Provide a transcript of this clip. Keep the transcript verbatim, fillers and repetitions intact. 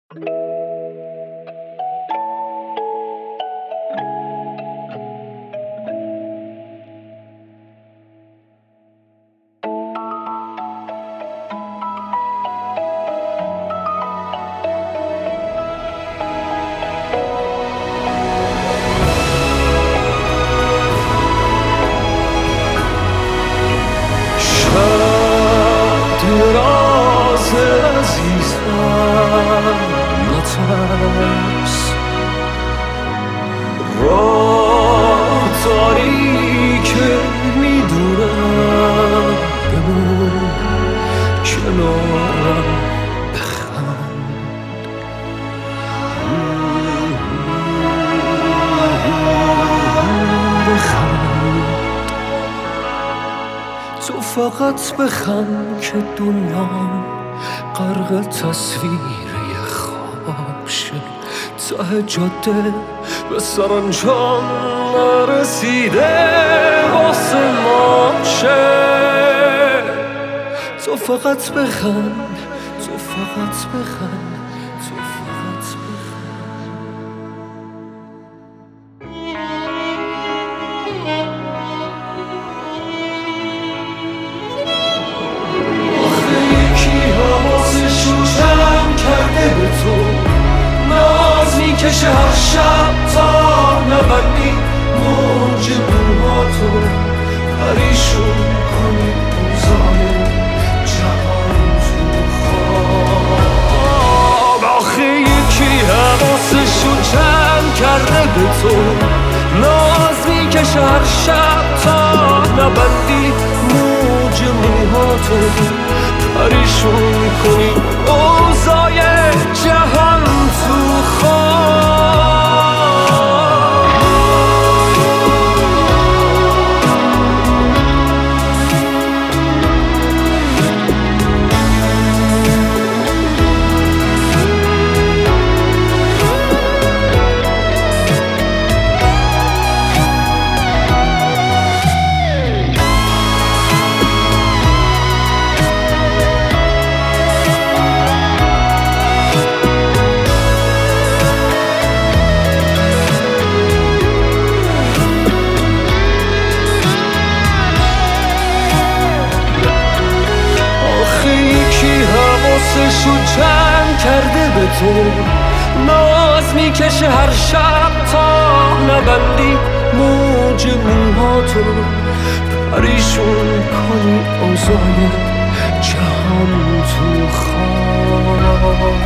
دراز عزیزم نترس، راه تاریک میدونم، بمون کنارم بخند. بخند تو فقط بخند که دنیام غرق تصویر یه خواب شه، ته جاده به سرانجام نرسیده واسه ما شه. تو فقط بخند، تو فقط بخند، تو فقط بخند. آخه یکی حواسشو جمع کرده به تو، ناز میکشه هر شب تا نبندی موج موهاتو، پریشون کنی اوضاع جهان تو خواب. آخه یکی حواسشو جمع کرده به تو، ناز میکشه هر شب تا نبندی موج موهاتو، پریشون کنی اوضاع جهان تو خواب. حواسشو جمع کرده به تو، ناز میکشه هر شب تا نبندی موج موهاتو، پریشون کنی اوضاع جهان تو خواب.